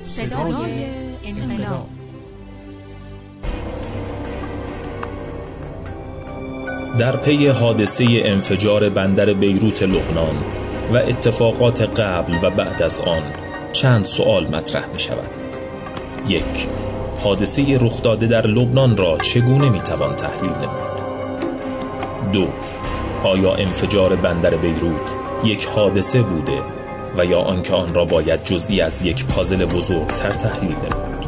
صدای انقلاب. در پی حادثه انفجار بندر بیروت لبنان و اتفاقات قبل و بعد از آن چند سوال مطرح می شود. 1. حادثه رخ داده در لبنان را چگونه می توان تحلیل نمود؟ 2. آیا انفجار بندر بیروت یک حادثه بوده و یا آنکه آن را باید جزئی از یک پازل بزرگتر تحلیل نمود؟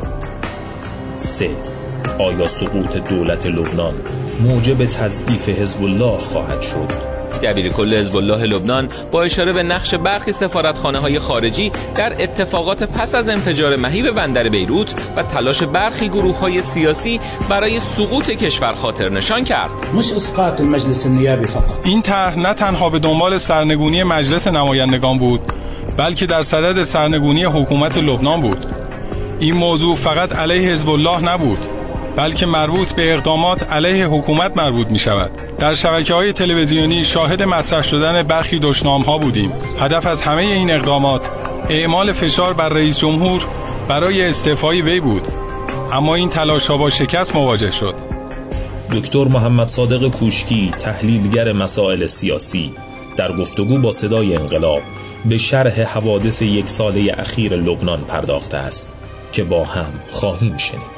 3. آیا سقوط دولت لبنان موجب تضعیف حزب الله خواهد شد؟ دبیر کل حزب الله لبنان با اشاره به نقش برخی سفارتخانه‌های خارجی در اتفاقات پس از انفجار مهیب بندر بیروت و تلاش برخی گروه‌های سیاسی برای سقوط کشور خاطر نشان کرد. مش اسقاط المجلس النیابی فقط. این طرح نه تنها به دنبال سرنگونی مجلس نمایندگان بود، بلکه در صدد سرنگونی حکومت لبنان بود. این موضوع فقط علیه حزب الله نبود، بلکه مربوط به اقدامات علیه حکومت مربوط می شود. در شبکه‌های تلویزیونی شاهد مطرح شدن برخی دشنام‌ها بودیم. هدف از همه این اقدامات اعمال فشار بر رئیس جمهور برای استعفای وی بود، اما این تلاش‌ها با شکست مواجه شد. دکتر محمد صادق کوشکی، تحلیلگر مسائل سیاسی، در گفتگو با صدای انقلاب به شرح حوادث یک ساله اخیر لبنان پرداخته است که با هم خواهیم شنید.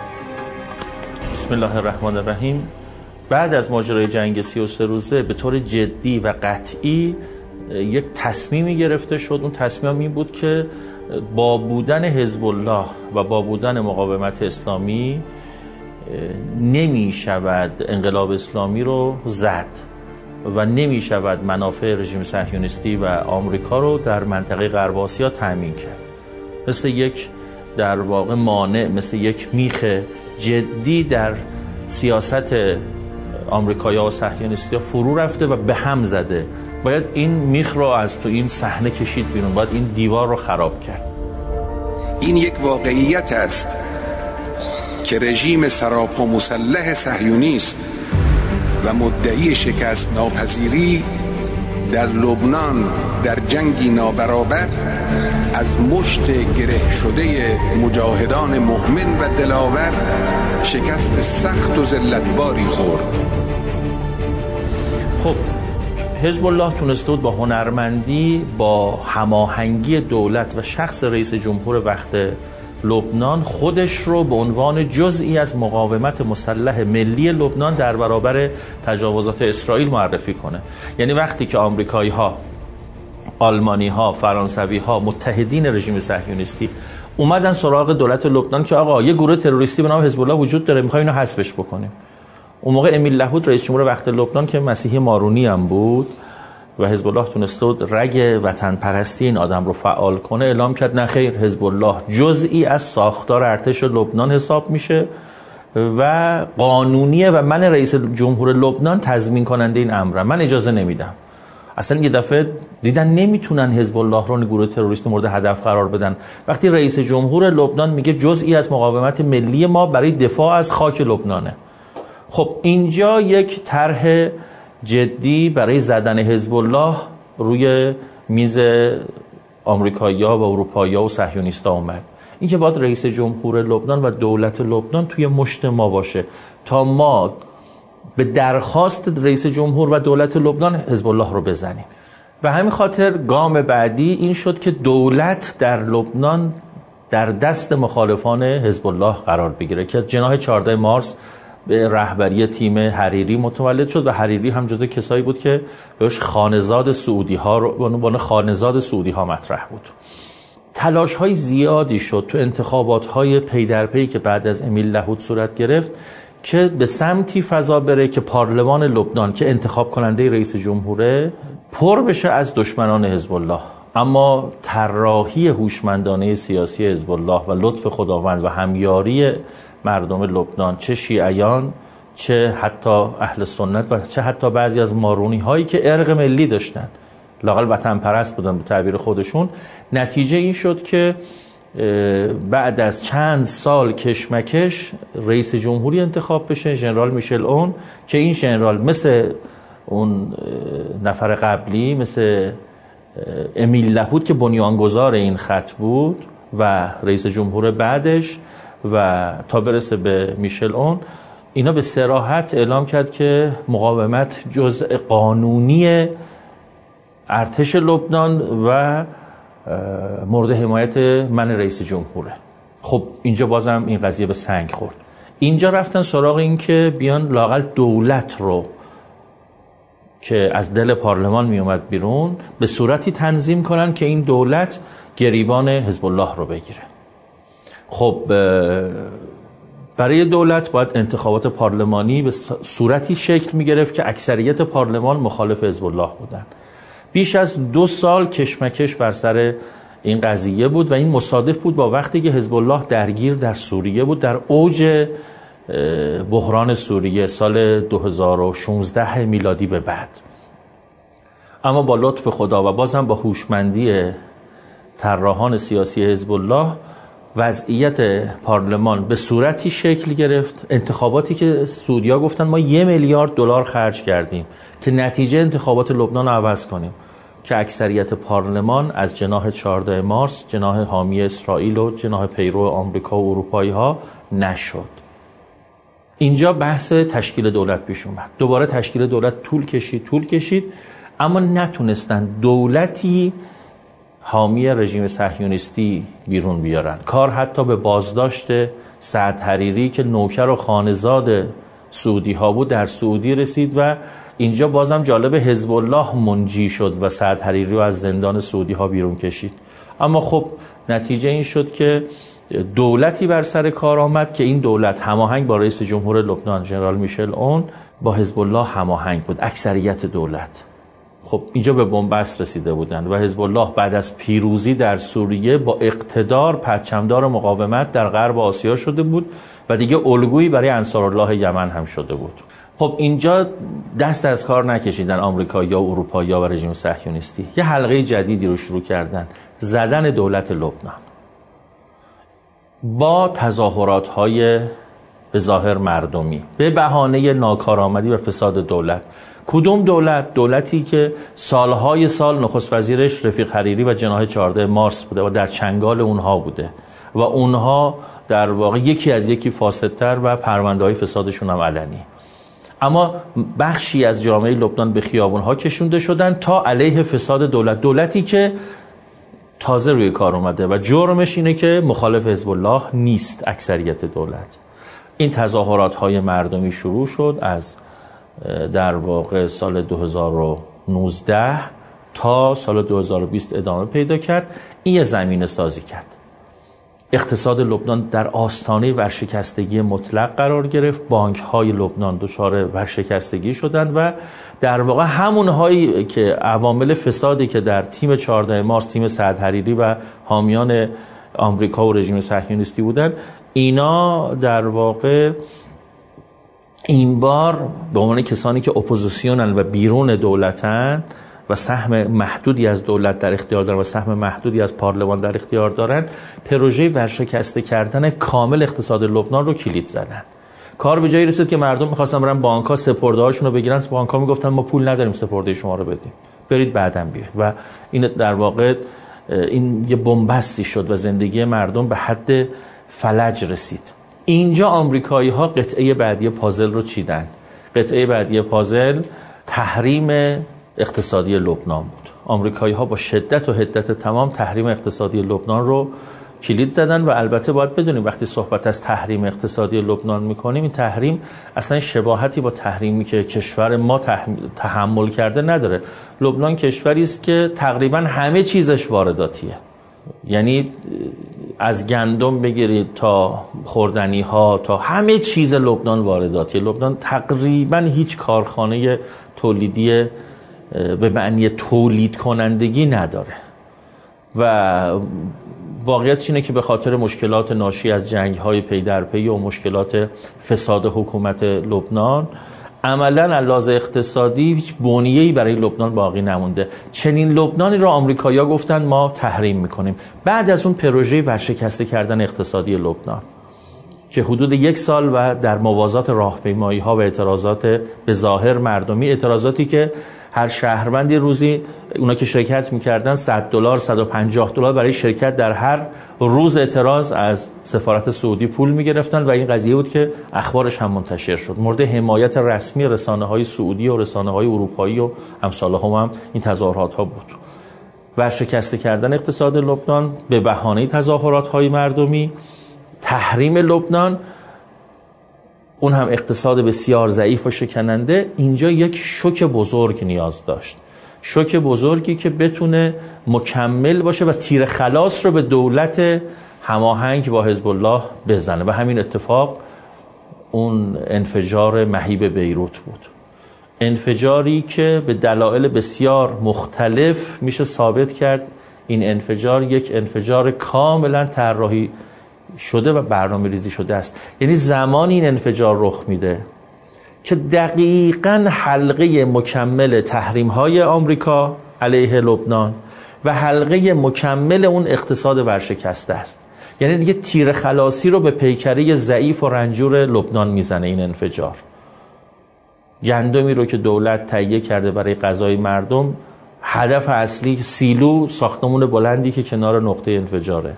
بسم الله الرحمن الرحیم. بعد از ماجرای جنگ 33 روزه به طور جدی و قطعی یک تصمیمی گرفته شد. اون تصمیم این بود که با بودن حزب الله و با بودن مقاومت اسلامی نمی شود انقلاب اسلامی رو زد و نمی شود منافع رژیم صهیونیستی و آمریکا رو در منطقه غرب آسیا تامین کرد. مثل یک در واقع مانع، مثل یک میخ جدی در سیاست آمریکایی‌ها و صهیونیست‌ها فرو رفته و به هم زده. باید این میخ رو از تو این صحنه کشید بیرون، باید این دیوار رو خراب کرد. این یک واقعیت است که رژیم سراپا مسلح صهیونیست و مدعی شکست ناپذیری در لبنان در جنگی نابرابر از مشت گره شده مجاهدان مؤمن و دلاور شکست سخت و ذلتباری خورد. خب حزب الله تونسته بود با هنرمندی، با هماهنگی دولت و شخص رئیس جمهور وقت لبنان خودش رو به عنوان جزئی از مقاومت مسلح ملی لبنان در برابر تجاوزات اسرائیل معرفی کنه. یعنی وقتی که آمریکایی‌ها، آلمانی‌ها، فرانسوی‌ها، متحدین رژیم صهیونیستی اومدن سراغ دولت لبنان که آقا یه گروه تروریستی به نام حزب الله وجود داره، می‌خوایم اینو حذفش بکنیم. اون موقع امیل لهود رئیس جمهور وقت لبنان که مسیحی مارونی هم بود و حزب الله تونسته بود رگ وطن پرستی این آدم رو فعال کنه، اعلام کرد نه خیر، حزب الله جزئی از ساختار ارتش لبنان حساب میشه و قانونیه و من رئیس جمهور لبنان تضمین کننده این امرم، من اجازه نمیدم. اصلا یه دفعه دیدن نمیتونن حزب الله رو گروه تروریست مورد هدف قرار بدن وقتی رئیس جمهور لبنان میگه جزئی از مقاومت ملی ما برای دفاع از خاک لبنانه. خب اینجا یک طرح جدی برای زدن حزب الله روی میز آمریکایی‌ها و اروپایی‌ها و صهیونیست‌ها اومد. این که باید رئیس جمهور لبنان و دولت لبنان توی مشت ما باشه تا ما به درخواست رئیس جمهور و دولت لبنان حزب الله رو بزنیم. به همین خاطر گام بعدی این شد که دولت در لبنان در دست مخالفان حزب الله قرار بگیره که از جناح 14 مارس به رهبری تیم حریری متولد شد و حریری هم جزو کسایی بود که بهش خانزاد سعودی ها رو به عنوان خانزاد سعودی ها مطرح بود. تلاش های زیادی شد تو انتخابات های پی در پی که بعد از امیل لهود صورت گرفت که به سمتی فضا بره که پارلمان لبنان که انتخاب کننده رئیس جمهوره پر بشه از دشمنان حزب الله. اما طراحی هوشمندانه سیاسی حزب الله و لطف خداوند و همیاری مردم لبنان، چه شیعیان چه حتی اهل سنت و چه حتی بعضی از مارونی هایی که ارق ملی داشتن، لااقل وطن پرست بودن به تعبیر خودشون، نتیجه این شد که بعد از چند سال کشمکش رئیس جمهوری انتخاب بشه، ژنرال میشل اون، که این ژنرال مثل اون نفر قبلی، مثل امیل لهود که بنیانگذار این خط بود و رئیس جمهور بعدش و تا برسه به میشل اون، اینا به صراحت اعلام کرد که مقاومت جزء قانونی ارتش لبنان و مورد حمایت من رئیس جمهوره. خب اینجا بازم این قضیه به سنگ خورد. اینجا رفتن سراغ این که بیان لااقل دولت رو که از دل پارلمان می اومد بیرون به صورتی تنظیم کنن که این دولت گریبان حزب الله رو بگیره. خب برای دولت باید انتخابات پارلمانی به صورتی شکل می گرفت که اکثریت پارلمان مخالف حزب الله بودن. بیش از 2 سال کشمکش بر سر این قضیه بود و این مصادف بود با وقتی که حزب الله درگیر در سوریه بود، در اوج بحران سوریه سال 2016 میلادی به بعد. اما با لطف خدا و بازم با هوشمندی طراحان سیاسی حزب الله وضعیت پارلمان به صورتی شکل گرفت، انتخاباتی که سعودی‌ها گفتن ما 1 میلیارد دلار خرج کردیم که نتیجه انتخابات لبنان رو عوض کنیم، که اکثریت پارلمان از جناح 14 مارس، جناح حامی اسرائیل و جناح پیرو آمریکا و اروپایی ها نشد. اینجا بحث تشکیل دولت پیش اومد. دوباره تشکیل دولت طول کشید اما نتونستن دولتی حامی رژیم صهیونیستی بیرون بیارن. کار حتی به بازداشت سعد حریری که نوکر و خانزاد سعودی ها بود در سعودی رسید و اینجا بازم جالب حزب الله منجی شد و سعد حریری رو از زندان سعودی ها بیرون کشید. اما خب نتیجه این شد که دولتی بر سر کار آمد که این دولت هماهنگ با رئیس جمهور لبنان ژنرال میشل اون با حزب الله هماهنگ بود، اکثریت دولت. خب اینجا به بنبست رسیده بودند و حزب الله بعد از پیروزی در سوریه با اقتدار پرچمدار مقاومت در غرب آسیا شده بود و دیگه الگویی برای انصارالله یمن هم شده بود. خب اینجا دست از کار نکشیدن آمریکایی‌ها و اروپایی‌ها و رژیم صهیونیستی. یه حلقه جدیدی رو شروع کردن، زدن دولت لبنان با تظاهرات‌های به ظاهر مردمی به بهانه ناکارآمدی و فساد دولت. کدوم دولت؟ دولتی که سالهای سال نخست وزیرش رفیق حریری و جناح 14 مارس بوده و در چنگال اونها بوده و اونها در واقع یکی از یکی فاسدتر و پرونده‌های فسادشون هم علنی. اما بخشی از جامعه لبنان به خیابون‌ها کشونده شدن تا علیه فساد دولتی که تازه روی کار اومده و جرمش اینه که مخالف حزب الله نیست اکثریت دولت. این تظاهرات‌های مردمی شروع شد از در واقع سال 2019 تا سال 2020 ادامه پیدا کرد. این یه زمینه سازی کرد. اقتصاد لبنان در آستانه ورشکستگی مطلق قرار گرفت. بانک‌های لبنان دچار ورشکستگی شدند و در واقع همونهایی که عوامل فسادی که در تیم 14 مارس، تیم سعد حریری و حامیان آمریکا و رژیم صهیونیستی بودند، اینا در واقع این بار به عنوان کسانی که اپوزیسیونن و بیرون دولتن و سهم محدودی از دولت در اختیار دارن و سهم محدودی از پارلمان در اختیار دارن، پروژه ورشکسته کردن کامل اقتصاد لبنان رو کلید زدن. کار به جایی رسید که مردم می‌خواستن برن بانک‌ها سپرده هاشون رو بگیرن، بانک‌ها میگفتن ما پول نداریم سپرده شما رو بدیم، برید بعداً بیاید. و این در واقع این یه بنبستی شد و زندگی مردم به حد فلج رسید. اینجا آمریکایی‌ها قطعه بعدی پازل رو چیدن. قطعه بعدی پازل تحریم اقتصادی لبنان بود. آمریکایی‌ها با شدت و حدت تمام تحریم اقتصادی لبنان رو کلید زدن و البته باید بدونیم وقتی صحبت از تحریم اقتصادی لبنان می‌کنیم، این تحریم اصلا شباهتی با تحریمی که کشور ما تحمل کرده نداره. لبنان کشوری است که تقریبا همه چیزش وارداتیه. یعنی از گندم بگیرید تا خوردنی ها تا همه چیز لبنان وارداتی. لبنان تقریبا هیچ کارخانه تولیدی به معنی تولید کنندگی نداره و واقعیتش اینه که به خاطر مشکلات ناشی از جنگ‌های پی در پی و مشکلات فساد حکومت لبنان عملاً علاوه اقتصادی هیچ بنیه‌ای برای لبنان باقی نمونده. چنین لبنانی رو آمریکایی‌ها گفتن ما تحریم می‌کنیم. بعد از اون پروژه ورشکسته کردن اقتصادی لبنان که حدود 1 سال و در موازات راهپیمایی‌ها و اعتراضات به ظاهر مردمی، اعتراضاتی که هر شهروندی روزی اونا که شرکت میکردن $100 $150 برای شرکت در هر روز اعتراض از سفارت سعودی پول میگرفتن و این قضیه بود که اخبارش هم منتشر شد. مورد حمایت رسمی رسانه‌های سعودی و رسانه‌های اروپایی و امثالهم هم این تظاهرات‌ها بود. ورشکسته کردن اقتصاد لبنان به بهانه تظاهرات‌های مردمی، تحریم لبنان، اون هم اقتصاد بسیار ضعیف و شکننده، اینجا یک شوک بزرگ نیاز داشت. شوک بزرگی که بتونه مکمل باشه و تیر خلاص رو به دولت هماهنگ با حزب الله بزنه و همین اتفاق اون انفجار مهیب بیروت بود. انفجاری که به دلایل بسیار مختلف میشه ثابت کرد این انفجار یک انفجار کاملا طراحی شده و برنامه ریزی شده است. یعنی زمان این انفجار رخ میده که دقیقاً حلقه مکمل تحریم‌های آمریکا علیه لبنان و حلقه مکمل اون اقتصاد ورشکسته است. یعنی دیگه تیر خلاصی رو به پیکره ضعیف و رنجور لبنان میزنه این انفجار. گندمی رو که دولت تهیه کرده برای غذای مردم، هدف اصلی سیلو، ساختمون بلندی که کنار نقطه انفجاره،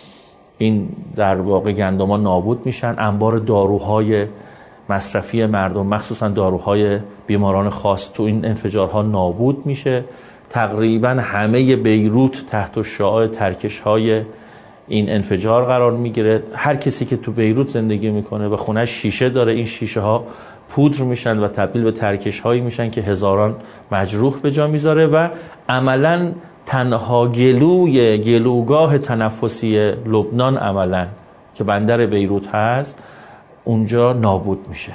این در واقع گندما نابود میشن. انبار داروهای مصرفی مردم مخصوصا داروهای بیماران خاص تو این انفجارها نابود میشه. تقریبا همه بیروت تحت شعاع ترکش‌های این انفجار قرار میگیره. هر کسی که تو بیروت زندگی میکنه و خونش شیشه داره، این شیشه ها پودر میشن و تبدیل به ترکش‌هایی میشن که هزاران مجروح به جا میذاره و عملاً تنها گلوگاه تنفسی لبنان عملاً که بندر بیروت هست اونجا نابود میشه.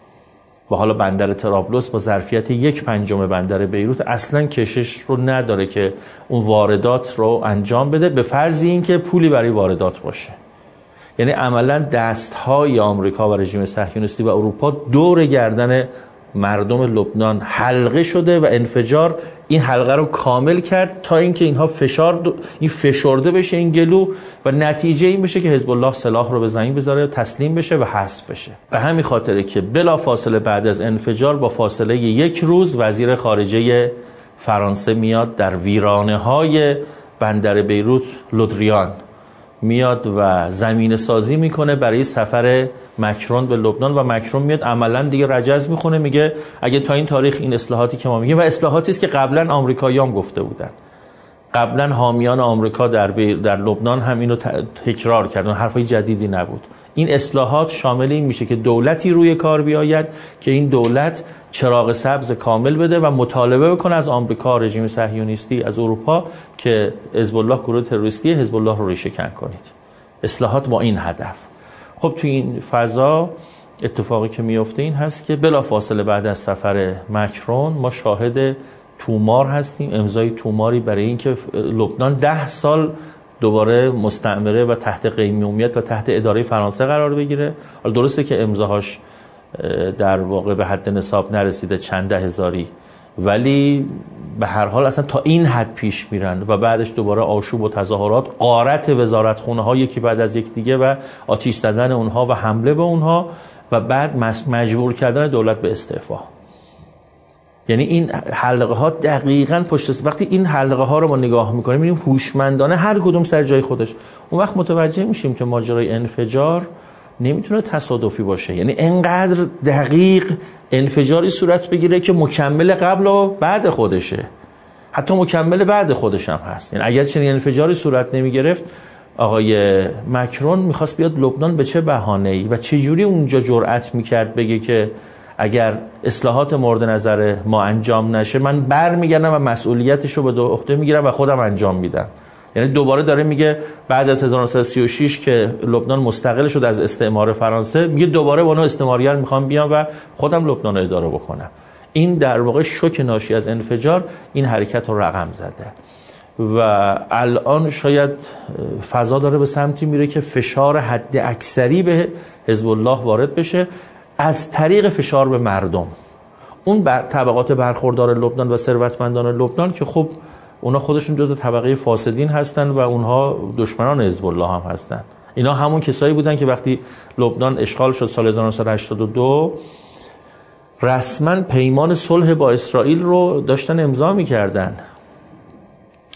و حالا بندر طرابلس با ظرفیت 1/5 بندر بیروت اصلا کشش رو نداره که اون واردات رو انجام بده، به فرض اینکه پولی برای واردات باشه. یعنی عملا دستهای آمریکا و رژیم صهیونیستی و اروپا دور گردن مردم لبنان حلقه شده و انفجار این حلقه رو کامل کرد تا اینکه اینها این فشرده بشه این گلو و نتیجه این بشه که حزب الله سلاح رو به زمین بذاره، تسلیم بشه و حذف بشه. به همین خاطره که بلا فاصله بعد از انفجار با فاصله 1 روز وزیر خارجه فرانسه میاد در ویرانه‌های بندر بیروت، لودریان میاد و زمینه سازی میکنه برای سفر مکرون به لبنان و مکرون میاد عملا دیگه رجز میخونه، میگه اگه تا این تاریخ این اصلاحاتی که ما میگیم و اصلاحاتی است که قبلا آمریکایی‌ها هم گفته بودن، قبلا حامیان آمریکا در لبنان هم اینو تکرار کردن، حرفای جدیدی نبود. این اصلاحات شامل این میشه که دولتی روی کار بیاید که این دولت چراغ سبز کامل بده و مطالبه بکنه از آمریکا، رژیم صهیونیستی، از اروپا که حزب الله گروه تروریستی حزب الله رو ریشه کن کنید. اصلاحات با این هدف. خب تو این فضا اتفاقی که میفته این هست که بلافاصله بعد از سفر مکرون ما شاهد تومار هستیم، امضای توماری برای اینکه لبنان 10 سال دوباره مستعمره و تحت قیمومیت و تحت اداره فرانسه قرار بگیره. حالا درسته که امضاهاش در واقع به حد نصاب نرسیده، چند ده هزاری، ولی به هر حال اصلا تا این حد پیش میرن و بعدش دوباره آشوب و تظاهرات، غارت وزارتخونه ها یکی بعد از یک دیگه و آتش زدن اونها و حمله به اونها و بعد مجبور کردن دولت به استعفا. یعنی این حلقه ها دقیقاً وقتی این حلقه ها رو ما نگاه میکنیم میبینیم هوشمندانه هر کدوم سر جای خودش، اون وقت متوجه میشیم که ماجرای انفجار نمیتونه تصادفی باشه. یعنی انقدر دقیق انفجاری صورت بگیره که مکمل قبل و بعد خودشه، حتی مکمل بعد خودش هم هست. یعنی اگر چنین انفجاری صورت نمیگرفت، آقای مکرون میخواست بیاد لبنان به چه بهانه‌ای و چه جوری اونجا جرأت میکرد بگه که اگر اصلاحات مورد نظر ما انجام نشه من برمیگردم و مسئولیتش رو به عهده میگیرم و خودم انجام میدم. یعنی دوباره داره میگه بعد از 1936 که لبنان مستقل شد از استعمار فرانسه، میگه دوباره با اون استعماریان میخوام بیام و خودم لبنان رو اداره بکنم. این در واقع شوک ناشی از انفجار این حرکت رو رقم زده و الان شاید فضا داره به سمتی میره که فشار حد اکثری به حزب الله وارد بشه از طریق فشار به مردم، اون طبقات برخوردار لبنان و ثروتمندان لبنان که خب اونا خودشون جزو طبقه فاسدین هستن و اونها دشمنان حزب الله هم هستن. اینا همون کسایی بودن که وقتی لبنان اشغال شد سال 1982 رسما پیمان صلح با اسرائیل رو داشتن امضا می‌کردن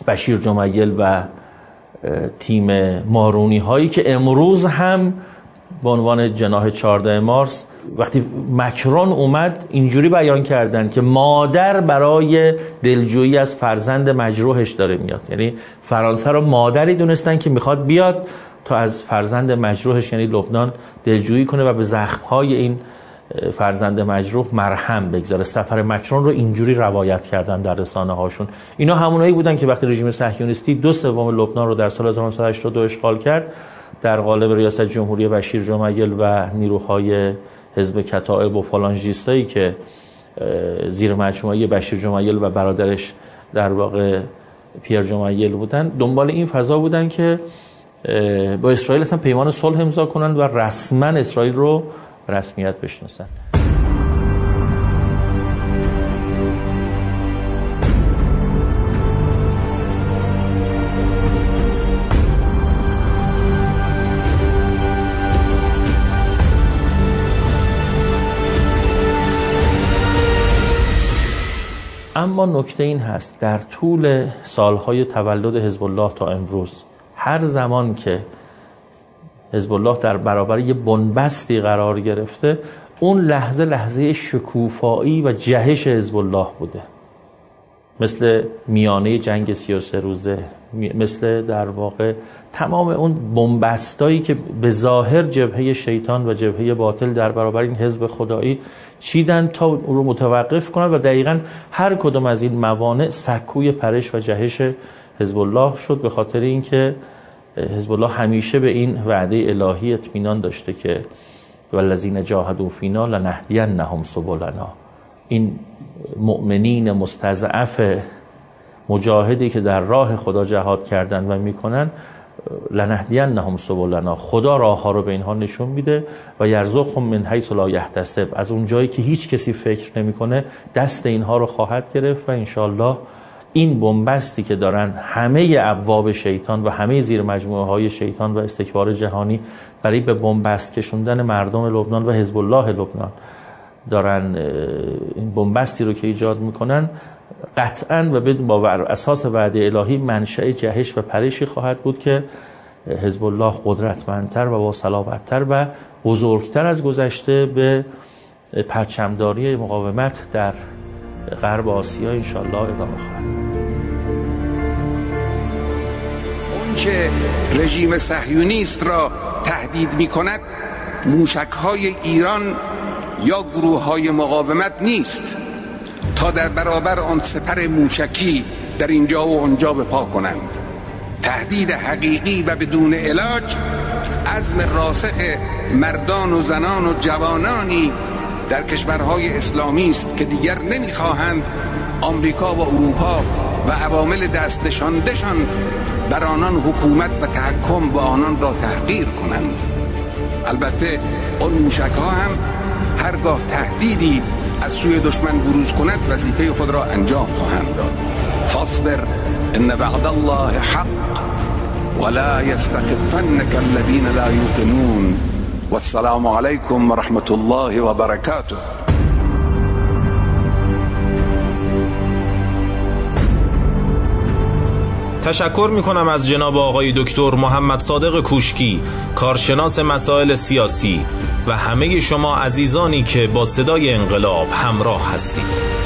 بشیر جمیل و تیم مارونی هایی که امروز هم به عنوان جناح 14 مارس وقتی مکرون اومد اینجوری بیان کردن که مادر برای دلجویی از فرزند مجروحش داره میاد. یعنی فرانسه رو مادری دونستن که میخواد بیاد تا از فرزند مجروحش یعنی لبنان دلجویی کنه و به زخم‌های این فرزند مجروح مرهم بگذاره. سفر مکرون رو اینجوری روایت کردن در رسانه هاشون. اینا همونایی بودن که وقتی رژیم صهیونیستی 2/3 لبنان رو در سال 1982 اشغال کرد در قالب ریاست جمهوری بشیر جمیل و نیروهای حزب کتائب و فالانژیستایی که زیر مجموعه بشیر جمیل و برادرش در واقع پیر جمیل بودن، دنبال این فضا بودن که با اسرائیل اصلا پیمان صلح امضا کنن و رسما اسرائیل رو رسمیت بشناسن. اما نکته این هست در طول سالهای تولد حزب الله تا امروز هر زمان که حزب الله در برابر یه بنبستی قرار گرفته اون لحظه شکوفایی و جهش حزب الله بوده، مثل میانه جنگ 33 روزه، مثل در واقع تمام اون بنبستایی که به ظاهر جبهه شیطان و جبهه باطل در برابر این حزب خدایی چیدن تا اون رو متوقف کنن و دقیقاً هر کدوم از این موانع سکوی پرش و جهش حزب الله شد، به خاطر اینکه حزب الله همیشه به این وعده الهی اطمینان داشته که والذین جاهدوا فینا لنهدینهم سبلنا. این مؤمنین مستضعف مجاهدی که در راه خدا جهاد کردن و میکنن، لنهدینهم سبلنا، خدا راه ها رو به اینها نشون میده و یرزقهم من حیث لا یحتسب، از اون جایی که هیچ کسی فکر نمیکنه دست اینها رو خواهد گرفت و انشالله این بنبستی که دارن همه ابواب شیطان و همه زیر مجموعه های شیطان و استکبار جهانی برای به بنبست کشوندن مردم لبنان و حزب الله لبنان دارن این بنبستی رو که ایجاد میکنن، قطعاً و با اساس وعده الهی منشأ جهش و پرشی خواهد بود که حزب الله قدرتمندتر و با صلابت‌تر و بزرگتر از گذشته به پرچمداری مقاومت در غرب آسیا انشالله ادامه خواهد داد. اون که رژیم صهیونیست را تهدید می‌کند موشک‌های ایران یا گروه‌های مقاومت نیست تا در برابر آن سپر موشکی در اینجا و اونجا بپا کنند. تهدید حقیقی و بدون علاج عزم راسخ مردان و زنان و جوانانی در کشورهای اسلامی است که دیگر نمیخواهند آمریکا و اروپا و عوامل دست نشانده‌شان بر آنان حکومت و تحکم و آنان را تحقیر کنند. البته آن موشک‌ها هم هرگاه تهدیدی از سوی دشمن بروز کند وظیفه خود را انجام خواهند داد. فاصبر ان وعد الله حق ولا يستخفنك الذين لا يوقنون والسلام علیکم و رحمت الله و برکاته. تشکر میکنم از جناب آقای دکتر محمد صادق کوشکی، کارشناس مسائل سیاسی و همه شما عزیزانی که با صدای انقلاب همراه هستید.